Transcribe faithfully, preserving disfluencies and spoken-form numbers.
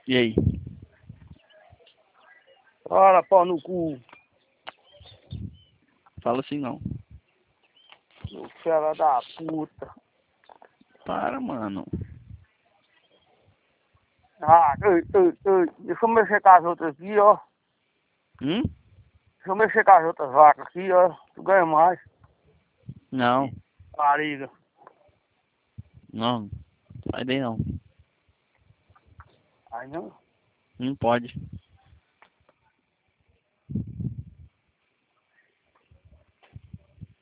E aí? Ora, pau no cu. Fala assim não. Ô, filha da puta. Para, mano. Ah, ei, ei, ei. Deixa eu mexer com as outras aqui, ó. Hum? Deixa eu mexer com as outras vacas aqui, ó. Tu ganha mais. Não. Pariga. Não. Vai bem não. Aí não. Não pode.